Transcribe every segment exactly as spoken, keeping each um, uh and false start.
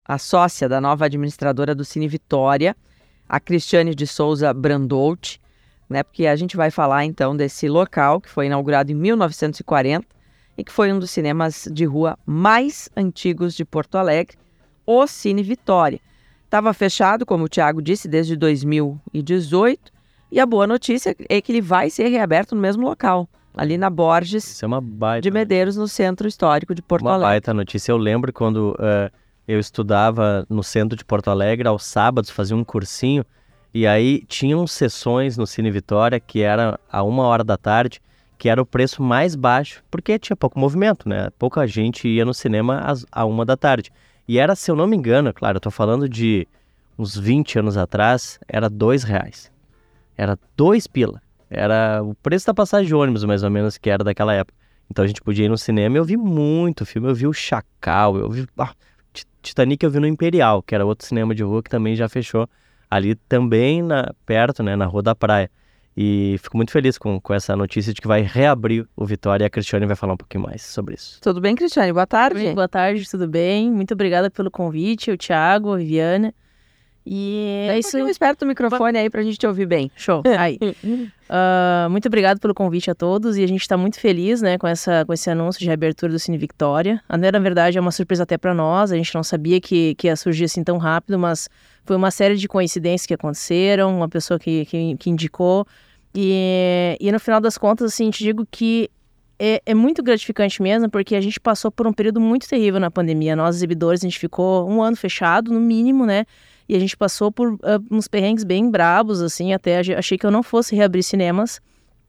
a sócia da nova administradora do Cine Vitória, a Cristiane de Souza Brandout, né? Porque a gente vai falar então desse local que foi inaugurado em mil novecentos e quarenta e que foi um dos cinemas de rua mais antigos de Porto Alegre, o Cine Vitória. Estava fechado, como o Thiago disse, desde dois mil e dezoito, e a boa notícia é que ele vai ser reaberto no mesmo local, ali na Borges Isso é uma baita de Medeiros, no Centro Histórico de Porto uma Alegre. baita notícia. Eu lembro quando uh, eu estudava no centro de Porto Alegre, aos sábados fazia um cursinho, e aí tinham sessões no Cine Vitória que era a uma hora da tarde, que era o preço mais baixo, porque tinha pouco movimento, né? Pouca gente ia no cinema às, a uma da tarde. E era, se eu não me engano, claro, eu tô falando de uns vinte anos atrás, era dois reais. Era dois pila. Era o preço da passagem de ônibus, mais ou menos, que era daquela época. Então a gente podia ir no cinema e eu vi muito filme. Eu vi o Chacal, eu vi... Ah, Titanic eu vi no Imperial, que era outro cinema de rua que também já fechou. Ali também na, perto, né, na Rua da Praia. E fico muito feliz com, com essa notícia de que vai reabrir o Vitória, e a Cristiane vai falar um pouquinho mais sobre isso. Tudo bem, Cristiane? Boa tarde. Oi, boa tarde, tudo bem? Muito obrigada pelo convite, o Thiago, a Viviana. E é isso aí. Esperta o microfone aí pra gente te ouvir bem. Show. Aí. uh, muito obrigado pelo convite a todos, e a gente está muito feliz, né, com, essa, com esse anúncio de reabertura do Cine Vitória. Na verdade, é uma surpresa até para nós, a gente não sabia que, que ia surgir assim tão rápido, mas foi uma série de coincidências que aconteceram, uma pessoa que, que, que indicou, e, e no final das contas, assim, te digo que é, é muito gratificante mesmo, porque a gente passou por um período muito terrível na pandemia. Nós, exibidores, a gente ficou um ano fechado, no mínimo, né? E a gente passou por uh, uns perrengues bem brabos, assim, até achei que eu não fosse reabrir cinemas.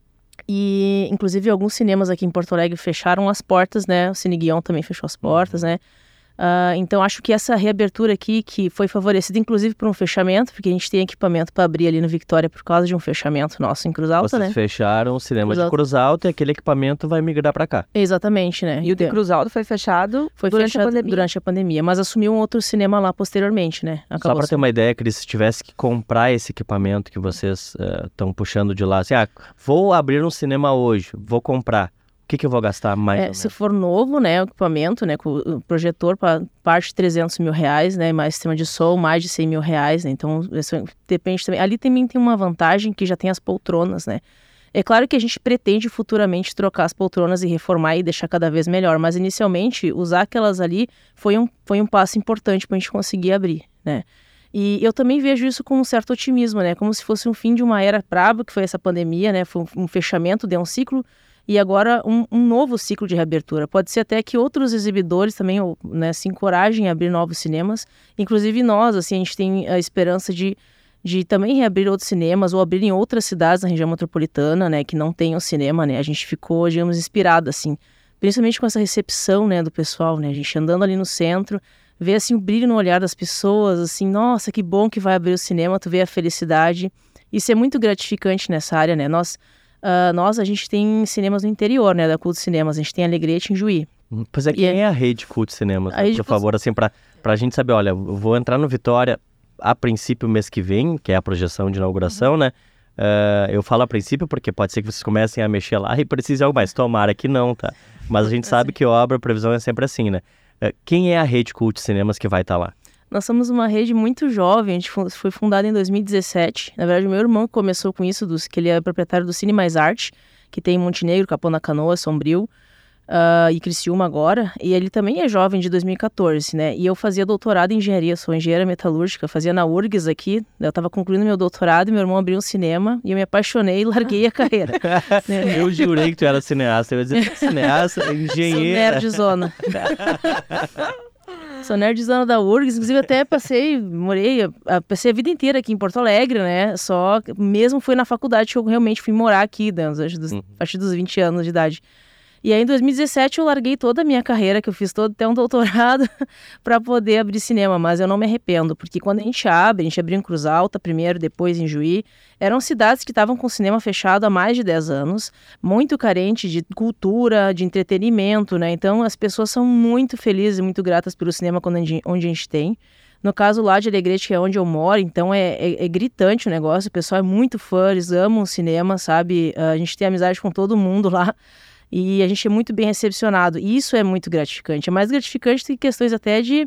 E, inclusive, alguns cinemas aqui em Porto Alegre fecharam as portas, né? O Cine Guion também fechou as portas, né? Uh, então, acho que essa reabertura aqui, que foi favorecida, inclusive, por um fechamento, porque a gente tem equipamento para abrir ali no Vitória por causa de um fechamento nosso em Cruz Alta, Vocês né? fecharam o cinema Cruz de Alta. Cruz Alta e aquele equipamento vai migrar para cá. Exatamente, né? E o de Então, Cruz Alta foi fechado foi durante fechado a pandemia. durante a pandemia, mas assumiu um outro cinema lá posteriormente, né? Só Acabou para ter uma ideia, Cris, se tivesse que comprar esse equipamento que vocês estão uh, puxando de lá, assim, ah, vou abrir um cinema hoje, vou comprar. O que, que eu vou gastar mais É, ou menos? se for novo, né, o equipamento, né, com o projetor, para parte de trezentos mil reais, né, mais sistema de som, mais de cem mil reais, né, então isso depende também. Ali também tem uma vantagem que já tem as poltronas, né. É claro que a gente pretende futuramente trocar as poltronas e reformar e deixar cada vez melhor, mas inicialmente usar aquelas ali foi um, foi um passo importante para a gente conseguir abrir, né. E eu também vejo isso com um certo otimismo, né, como se fosse um fim de uma era braba, que foi essa pandemia, né, foi um, um fechamento de um ciclo, e agora um, um novo ciclo de reabertura. Pode ser até que outros exibidores também, né, se encorajem a abrir novos cinemas. Inclusive nós, assim, a gente tem a esperança de, de também reabrir outros cinemas ou abrir em outras cidades da região metropolitana, né, que não tenham cinema, né. A gente ficou, digamos, inspirado, assim, principalmente com essa recepção, né, do pessoal, né. A gente andando ali no centro, vê, assim, o brilho no olhar das pessoas, assim, nossa, que bom que vai abrir o cinema, tu vê a felicidade. Isso é muito gratificante nessa área, né. Nós... Uh, nós, a gente tem cinemas no interior, né, da Cult Cinemas, a gente tem Alegrete em Juí. Pois é, quem E é a rede Cult Cinemas, né, rede por Cult- favor, assim, pra, pra gente saber, olha, eu vou entrar no Vitória a princípio mês que vem, que é a projeção de inauguração, uhum. né, uh, eu falo a princípio porque pode ser que vocês comecem a mexer lá e precise de algo mais, tomara que não, tá, mas a gente sabe que obra, a previsão é sempre assim, né, uh, quem é a rede Cult Cinemas que vai estar lá? Nós somos uma rede muito jovem, a gente foi fundada em dois mil e dezessete, na verdade o meu irmão começou com isso, dos, que ele é proprietário do Cine Mais Arte, que tem em Montenegro, Capão da Canoa, Sombrio uh, e Criciúma agora, e ele também é jovem de dois mil e catorze, né, e eu fazia doutorado em engenharia, sou engenheira metalúrgica, fazia na U R G S aqui, eu estava concluindo meu doutorado e meu irmão abriu um cinema, e eu me apaixonei e larguei a carreira. Né? Eu jurei que tu era cineasta, eu ia dizer, cineasta, engenheira... Sou nerdzona. Sou nerdzona da U R G S, inclusive até passei, morei, passei a vida inteira aqui em Porto Alegre, né, só mesmo fui na faculdade que eu realmente fui morar aqui, né, a partir dos vinte anos de idade. E aí em dois mil e dezessete eu larguei toda a minha carreira, que eu fiz todo até um doutorado, para poder abrir cinema, mas eu não me arrependo, porque quando a gente abre, a gente abriu em Cruz Alta primeiro, depois em Juí, eram cidades que estavam com o cinema fechado há mais de dez anos, muito carente de cultura, de entretenimento, né, então as pessoas são muito felizes e muito gratas pelo cinema quando a gente, onde a gente tem. No caso lá de Alegrete, que é onde eu moro, então é, é, é gritante o negócio, o pessoal é muito fã, eles amam o cinema, sabe, a gente tem amizade com todo mundo lá, e a gente é muito bem recepcionado, e isso é muito gratificante, é mais gratificante do que questões até de,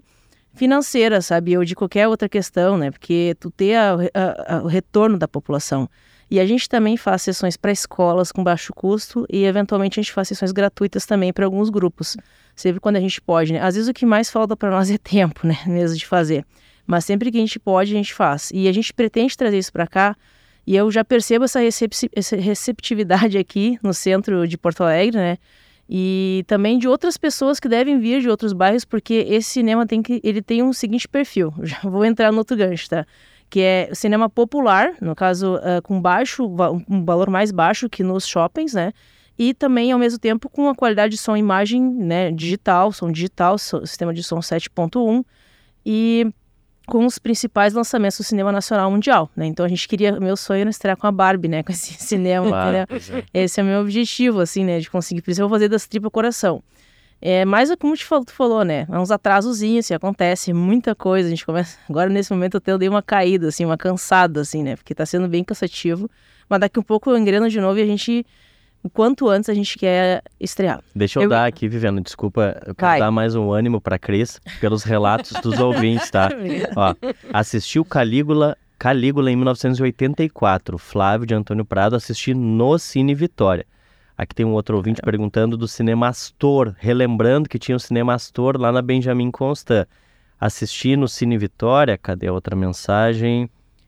financeira, sabe, ou de qualquer outra questão, né, porque tu ter a, a, a, o retorno da população. E a gente também faz sessões para escolas com baixo custo e, eventualmente, a gente faz sessões gratuitas também para alguns grupos, sempre quando a gente pode, né. Às vezes o que mais falta para nós é tempo, né, mesmo de fazer. Mas sempre que a gente pode, a gente faz. E a gente pretende trazer isso para cá, e eu já percebo essa, recep- essa receptividade aqui no centro de Porto Alegre, né, e também de outras pessoas que devem vir de outros bairros, porque esse cinema tem, que, ele tem um seguinte perfil, já vou entrar no outro gancho, tá? Que é o cinema popular, no caso, uh, com baixo, um valor mais baixo que nos shoppings, né? E também, ao mesmo tempo, com a qualidade de som e imagem, né, digital, som digital, so, sistema de som sete ponto um, e com os principais lançamentos do cinema nacional mundial, né? Então a gente queria, meu sonho era estrear com a Barbie, né? Com esse cinema, Claro, né? é. Esse é o meu objetivo, assim, né? De conseguir, por isso eu vou fazer das tripas coração. É, mas como te falou, tu falou, né? É uns atrasozinhos, assim, acontece muita coisa, a gente começa... Agora, nesse momento, eu dei uma caída, assim, uma cansada, assim, né? Porque tá sendo bem cansativo, mas daqui um pouco eu engreno de novo e a gente... O quanto antes a gente quer estrear. Deixa eu, Eu- dar aqui, Viviane, desculpa, eu quero Vai. dar mais um ânimo pra Cris, pelos relatos dos ouvintes, tá? Ó, assistiu Calígula, Calígula em mil novecentos e oitenta e quatro, Flávio de Antônio Prado, assisti no Cine Vitória. Aqui tem um outro ouvinte perguntando do Cinema Astor, relembrando que tinha o Cinema Astor lá na Benjamin Constant. Assisti no Cine Vitória, cadê a outra mensagem?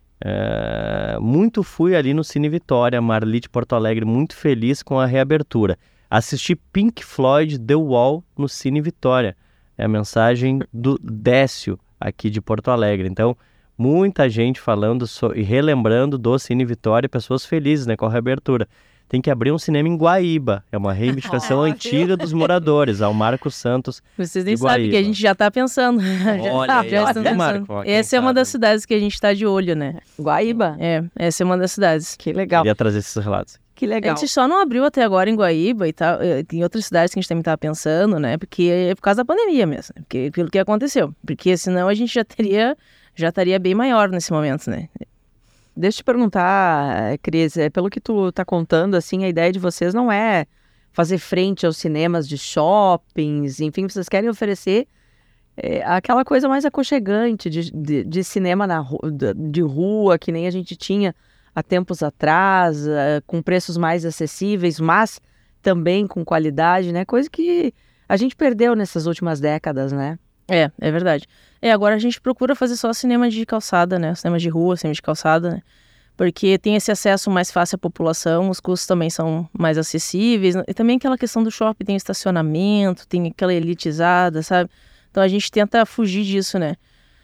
É, muito fui ali no Cine Vitória, Marli de Porto Alegre, muito feliz com a reabertura. Assisti Pink Floyd The Wall no Cine Vitória. É a mensagem do Décio, aqui de Porto Alegre. Então, muita gente falando so- e relembrando do Cine Vitória, pessoas felizes, né, com a reabertura. Tem que abrir um cinema em Guaíba. É uma reivindicação Ah, antiga dos moradores, ao Marcos Santos. Vocês nem de sabem que a Guaíba. gente já tá pensando. Olha já, aí, já ó, estamos viu, Marco? pensando. Ó, quem Essa é uma sabe. das cidades que a gente tá de olho, né? Guaíba? É, essa é uma das cidades. Que legal. Queria trazer esses relatos. Que A legal. gente só não abriu até agora em Guaíba e tal, eh, tem outras cidades que a gente também tava pensando, né? Porque é por causa da pandemia mesmo, né? Porque pelo que aconteceu. Porque senão a gente já teria, já estaria bem maior nesse momento, né? Deixa eu te perguntar, Cris, é, pelo que tu tá contando, assim, a ideia de vocês não é fazer frente aos cinemas de shoppings, enfim, vocês querem oferecer é, aquela coisa mais aconchegante de, de, de cinema na ru- de, de rua, que nem a gente tinha há tempos atrás, é, com preços mais acessíveis, mas também com qualidade, né? Coisa que a gente perdeu nessas últimas décadas, né? É, é verdade. É, agora a gente procura fazer só cinema de calçada, né? Cinema de rua, cinema de calçada, né? Porque tem esse acesso mais fácil à população, os custos também são mais acessíveis. E também aquela questão do shopping, tem estacionamento, tem aquela elitizada, sabe? Então a gente tenta fugir disso, né?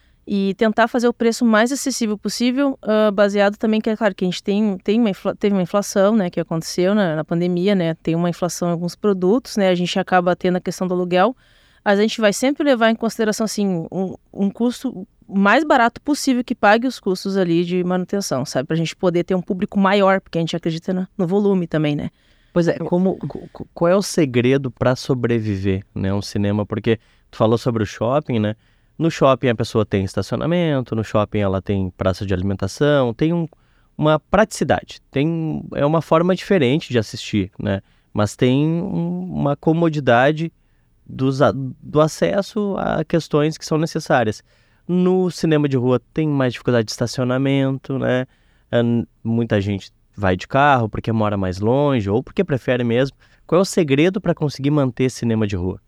E tentar fazer o preço mais acessível possível, uh, baseado também, que é claro que a gente tem, tem uma infla, teve uma inflação, né? Que aconteceu na, na pandemia, né? Tem uma inflação em alguns produtos, né? A gente acaba tendo a questão do aluguel. Mas a gente vai sempre levar em consideração, assim, um, um custo mais barato possível que pague os custos ali de manutenção, sabe? Pra gente poder ter um público maior, porque a gente acredita no, no volume também, né? Pois é, como, co- qual é o segredo para sobreviver, né, um cinema? Porque tu falou sobre o shopping, né? No shopping a pessoa tem estacionamento, no shopping ela tem praça de alimentação, tem um, uma praticidade, tem, é uma forma diferente de assistir, né? Mas tem um- uma comodidade dos, a- do acesso a questões que são necessárias. No cinema de rua tem mais dificuldade de estacionamento, né? Ah, n- Muita gente vai de carro porque mora mais longe ou porque prefere mesmo. Qual é o segredo para conseguir manter cinema de rua?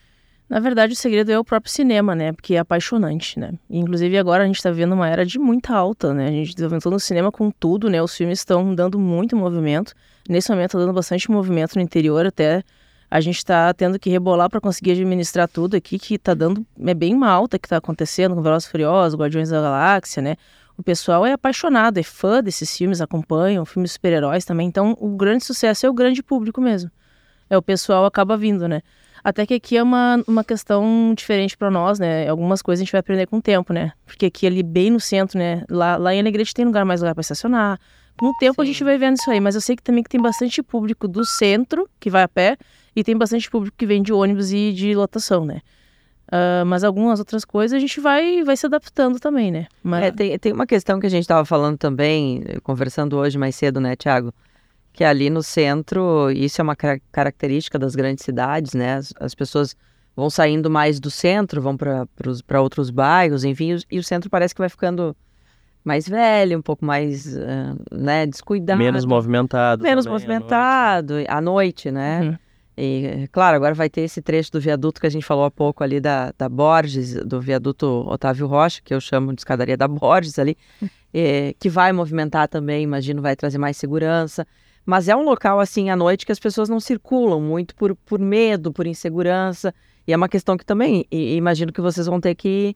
Na verdade, o segredo é o próprio cinema, né? Porque é apaixonante, né? E, inclusive, agora a gente tá vendo uma era de muita alta, né? A gente tá vendo no cinema com tudo, né? Os filmes estão dando muito movimento. Nesse momento, tá dando bastante movimento no interior, até a gente tá tendo que rebolar para conseguir administrar tudo aqui, que tá dando... É bem uma alta que tá acontecendo com Velozes e Furiosos, Guardiões da Galáxia, né? O pessoal é apaixonado, é fã desses filmes, acompanham, filmes de super-heróis também. Então, o grande sucesso é o grande público mesmo. É, o pessoal acaba vindo, né? Até que aqui é uma, uma questão diferente para nós, né? Algumas coisas a gente vai aprender com o tempo, né? Porque aqui ali bem no centro, né? Lá, lá em Alegrete tem lugar mais lugar para estacionar. Com o tempo Sim. a gente vai vendo isso aí. Mas eu sei que também que tem bastante público do centro, que vai a pé, e tem bastante público que vem de ônibus e de lotação, né? Uh, mas algumas outras coisas a gente vai, vai se adaptando também, né? Mas... É, tem, tem uma questão que a gente estava falando também, eh, conversando hoje mais cedo, né, Thiago? Que ali no centro, isso é uma cara- característica das grandes cidades, né? As, as pessoas vão saindo mais do centro, vão para outros bairros, enfim, e o centro parece que vai ficando mais velho, um pouco mais uh, né, descuidado. Menos movimentado. Menos também, movimentado, à noite, à noite, né? Uhum. E, claro, agora vai ter esse trecho do viaduto que a gente falou há pouco ali da, da Borges, do viaduto Otávio Rocha, que eu chamo de escadaria da Borges ali, é, que vai movimentar também, imagino, vai trazer mais segurança. Mas é um local, assim, à noite que as pessoas não circulam muito por, por medo, por insegurança. E é uma questão que também, e, imagino que vocês vão ter que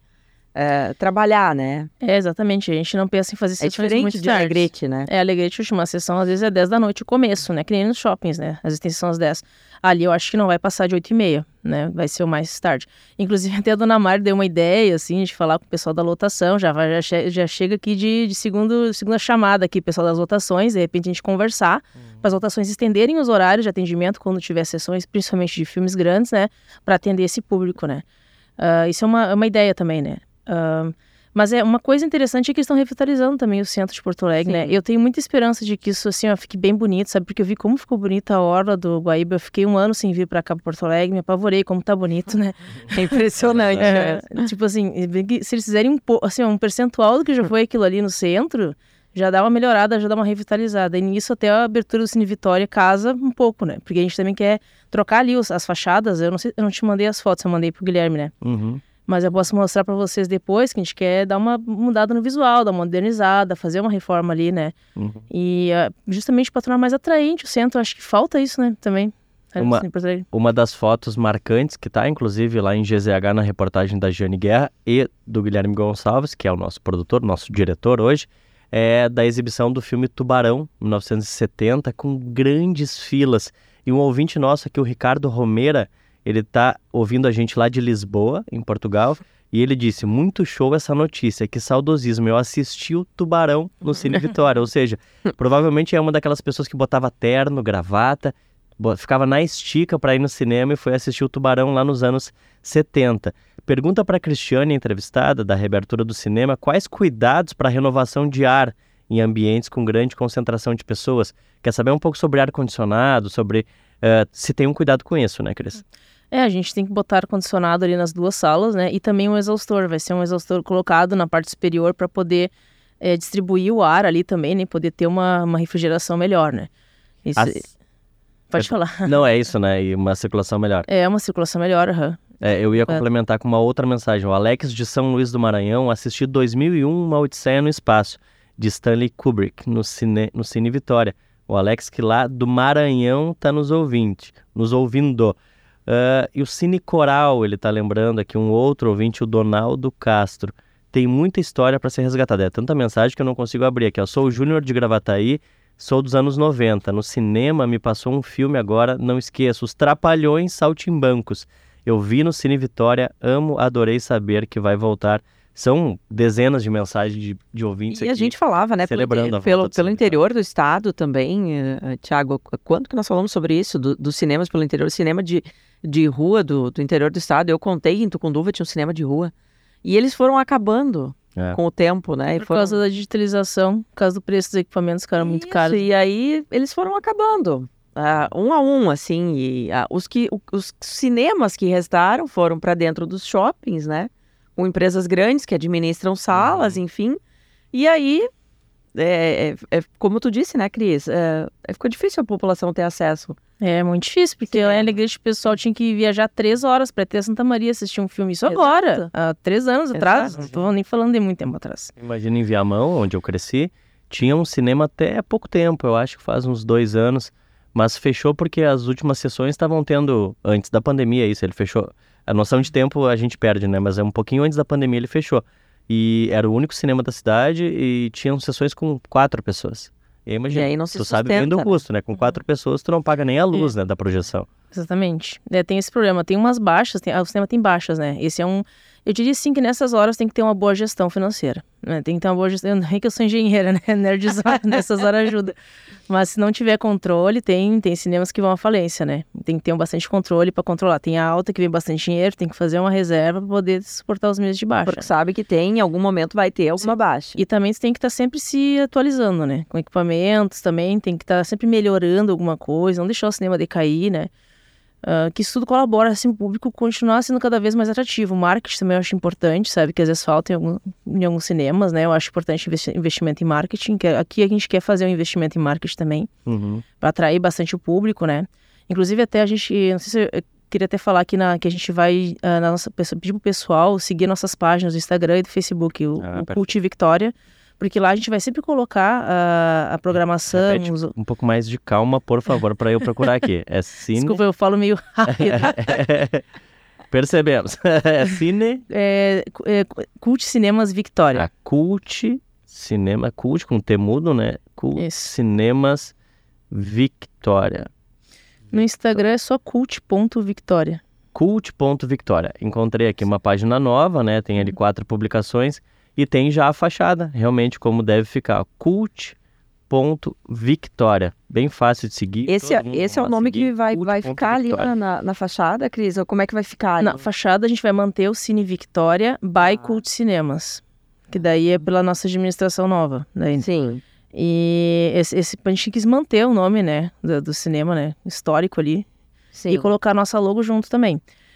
é, trabalhar, né? É, exatamente. A gente não pensa em fazer É sessões diferente muito de tarde. Alegrete, né? É, Alegrete, a última sessão, às vezes é dez da noite, o começo, né? Que nem nos shoppings, né? Às vezes tem sessão às dez. Ali eu acho que não vai passar de oito e meia, né? Vai ser o mais tarde. Inclusive, até a dona Mari deu uma ideia, assim, de falar com o pessoal da lotação. Já, vai, já, che- já chega aqui de, de segundo, segunda chamada aqui, pessoal das lotações. De repente, a gente conversar, para as lotações estenderem os horários de atendimento quando tiver sessões, principalmente de filmes grandes, né? Para atender esse público, né? Uh, isso é uma, é uma ideia também, né? Uh, Mas é uma coisa interessante é que eles estão revitalizando também o centro de Porto Alegre, Sim. né? Eu tenho muita esperança de que isso, assim, ó, fique bem bonito, sabe? Porque eu vi como ficou bonita a orla do Guaíba. Eu fiquei um ano sem vir pra cá, pra Porto Alegre, me apavorei como tá bonito, né? É impressionante. É, tipo assim, se eles fizerem um, po- assim, um percentual do que já foi aquilo ali no centro, já dá uma melhorada, já dá uma revitalizada. E nisso até a abertura do Cine Vitória casa um pouco, né? Porque a gente também quer trocar ali os, as fachadas. Eu não sei, eu não te mandei as fotos, eu mandei pro Guilherme, né? Uhum. Mas eu posso mostrar para vocês depois que a gente quer dar uma mudada no visual, dar uma modernizada, fazer uma reforma ali, né? Uhum. E uh, justamente para tornar mais atraente o centro, acho que falta isso, né? Também. Uma, uma das fotos marcantes que está, inclusive, lá em G Z H, na reportagem da Jane Guerra e do Guilherme Gonçalves, que é o nosso produtor, nosso diretor hoje, é da exibição do filme Tubarão, mil novecentos e setenta, com grandes filas. E um ouvinte nosso aqui, o Ricardo Romeira, ele está ouvindo a gente lá de Lisboa, em Portugal, e ele disse, muito show essa notícia, que saudosismo, eu assisti o Tubarão no Cine Vitória, ou seja, provavelmente é uma daquelas pessoas que botava terno, gravata, bo- ficava na estica para ir no cinema e foi assistir o Tubarão lá nos anos setenta. Pergunta para a Cristiane, entrevistada, da reabertura do cinema, quais cuidados para a renovação de ar em ambientes com grande concentração de pessoas? Quer saber um pouco sobre ar-condicionado, sobre uh, se tem um cuidado com isso, né, Cris? É, a gente tem que botar ar-condicionado ali nas duas salas, né? E também um exaustor, vai ser um exaustor colocado na parte superior para poder é, distribuir o ar ali também, né? Poder ter uma, uma refrigeração melhor, né? Isso... As... Pode é... falar. Não, é isso, né? E uma circulação melhor. É, uma circulação melhor, aham. É, eu ia complementar com uma outra mensagem. O Alex de São Luís do Maranhão assistiu dois mil e um Uma Odisseia no Espaço, de Stanley Kubrick, no Cine, no Cine Vitória. O Alex que lá do Maranhão está nos ouvindo. Nos ouvindo. Uh, e o Cine Coral, ele está lembrando aqui um outro ouvinte, o Donaldo Castro. Tem muita história para ser resgatada. É tanta mensagem que eu não consigo abrir aqui. Eu sou o Júnior de Gravataí, sou dos anos noventa. No cinema me passou um filme agora, não esqueço, Os Trapalhões Saltimbancos. Eu vi no Cine Vitória, amo, adorei saber que vai voltar. São dezenas de mensagens de, de ouvintes e aqui. E a gente falava, né, celebrando pelo, pelo, pelo interior do estado também, uh, Tiago, quando que nós falamos sobre isso, do, dos cinemas pelo interior, cinema de, de rua do, do interior do estado. Eu contei, em Tucunduva tinha um cinema de rua. E eles foram acabando é. com o tempo, né? E por foram... causa da digitalização, por causa do preço dos equipamentos que eram muito caros. E aí eles foram acabando. Uh, um a um, assim, e uh, os, que, os cinemas que restaram foram para dentro dos shoppings, né? Com empresas grandes que administram salas, uhum. enfim. E aí, é, é, é, como tu disse, né, Cris? É, ficou difícil a população ter acesso. É muito difícil, porque lá em Alegrete o pessoal tinha que viajar três horas para ter a Santa Maria assistir um filme. Isso Exato. Agora, há três anos Exato. atrás. Não tô nem falando de muito tempo atrás. Imagina em Viamão, onde eu cresci, tinha um cinema até há pouco tempo, eu acho que faz uns dois anos. Mas fechou porque as últimas sessões estavam tendo, antes da pandemia, isso, ele fechou. A noção de tempo a gente perde, né? Mas é um pouquinho antes da pandemia ele fechou. E era o único cinema da cidade e tinham sessões com quatro pessoas. E, imagina, e aí não se tu sustenta, sabe bem do né? custo, né? Com quatro pessoas tu não paga nem a luz, é. né, da projeção. Exatamente. É, tem esse problema. Tem umas baixas, tem, o cinema tem baixas, né? Esse é um... Eu diria sim que nessas horas tem que ter uma boa gestão financeira, né? Tem que ter uma boa gestão... Não é que eu sou engenheira, né? Nerdzona, nessas horas ajuda. Mas se não tiver controle, tem, tem cinemas que vão à falência, né? Tem que ter um bastante controle para controlar. Tem a alta que vem bastante dinheiro, tem que fazer uma reserva para poder suportar os meses de baixa. Porque sabe que tem, em algum momento vai ter alguma sim. baixa. E também você tem que estar tá sempre se atualizando, né? Com equipamentos também, tem que estar tá sempre melhorando alguma coisa, não deixar o cinema decair, né? Uh, que isso tudo colabora, assim, o público continuar sendo cada vez mais atrativo. O marketing também eu acho importante, sabe, que às vezes falta em, algum, em alguns cinemas, né, eu acho importante investi- investimento em marketing, que aqui a gente quer fazer um investimento em marketing também, Uhum. para atrair bastante o público, né, inclusive até a gente, não sei se eu queria até falar aqui na, que a gente vai, uh, na nossa, pedir pro pessoal seguir nossas páginas do Instagram e do Facebook, o, Ah, o Cult Victoria, porque lá a gente vai sempre colocar a, a programação. Repete os... um pouco mais de calma, por favor, para eu procurar aqui. É cine... Desculpa, eu falo meio rápido. Percebemos. É cine... É, é, Cult Cinemas Victoria. A Cult Cinema... Cult com T mudo, né? Cult Isso. Cinemas Victoria. No Instagram é só cult ponto victoria. Cult ponto victoria. Encontrei aqui uma página nova, né? Tem ali quatro publicações. E tem já a fachada, realmente, como deve ficar. Cult ponto victoria. Bem fácil de seguir. Esse, é, esse é o nome que vai, vai ficar ali na, na, na fachada, Cris? Ou como é que vai ficar ali? Na fachada a gente vai manter o Cine Victoria by ah. Cult Cinemas. Que daí é pela nossa administração nova. Daí. Sim. E esse, esse, a gente quis manter o nome, né? Do, do cinema, né? Histórico ali. Sim. E colocar a nossa logo junto também.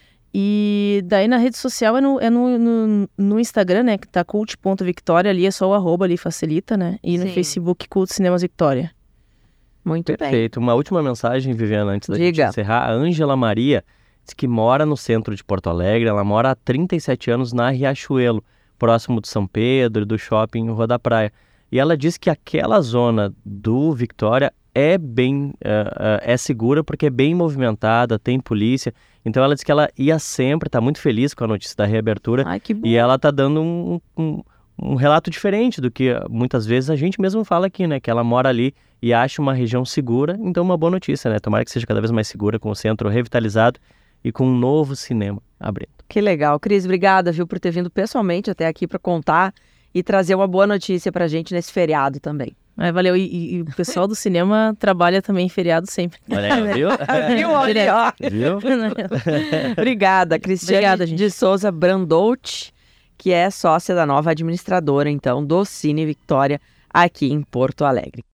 E daí na rede social é no, é no, no, no Instagram, né? Que tá cult ponto victoria, ali é só o arroba ali, facilita, né? E no Sim. Facebook, Cult Cinemas Victoria. Muito Perfeito. bem. Perfeito. Uma última mensagem, Viviana, antes da Diga. gente encerrar. A Ângela Maria diz que mora no centro de Porto Alegre. Ela mora há trinta e sete anos na Riachuelo, próximo de São Pedro, do shopping Rua da Praia. E ela diz que aquela zona do Victoria é bem uh, uh, é segura porque é bem movimentada, tem polícia. Então ela diz que ela ia sempre, está muito feliz com a notícia da reabertura. Ai, que bom. E ela está dando um, um, um relato diferente do que muitas vezes a gente mesmo fala aqui, né? Que ela mora ali e acha uma região segura. Então uma boa notícia, né? Tomara que seja cada vez mais segura, com o centro revitalizado e com um novo cinema abrindo. Que legal. Cris, obrigada, viu, por ter vindo pessoalmente até aqui para contar e trazer uma boa notícia pra gente nesse feriado também. É, valeu. E, e o pessoal do cinema trabalha também em feriado sempre. Olha aí, viu? Viu? Olha, ó. Viu? Obrigada, Cristiane Obrigada, gente. de Souza Brandout, que é sócia da nova administradora, então, do Cine Victoria, aqui em Porto Alegre.